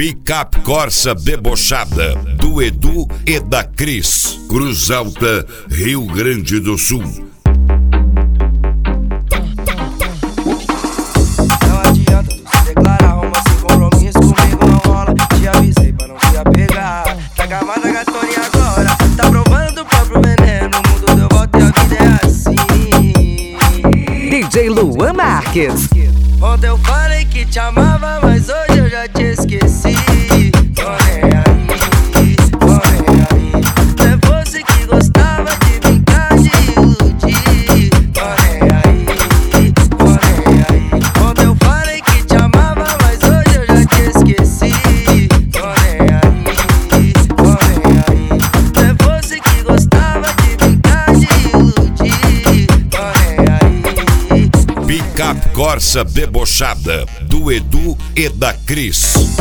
Picape Corsa debochada, do Edu e da Cris. Cruz Alta, Rio Grande do Sul. Não adianta tu se declarar, romance sem compromisso comigo não rola. Te avisei pra não te apegar. Tá gamada gatona agora, tá provando do próprio veneno. O mundo deu volta e a vida é assim. DJ Luan Marques. Ontem eu falei que te amava, mas hoje eu já te esqueci. Tô nem aí, tô nem aí. É você que gostava de brincar, de iludir. Tô nem aí, tô nem aí. Ontem eu falei que te amava, mas hoje eu já te esqueci. Tô nem aí, tô nem aí. É você que gostava de brincar, de iludir. Tô nem aí. Picape Corsa debochada, do Edu e da Cris.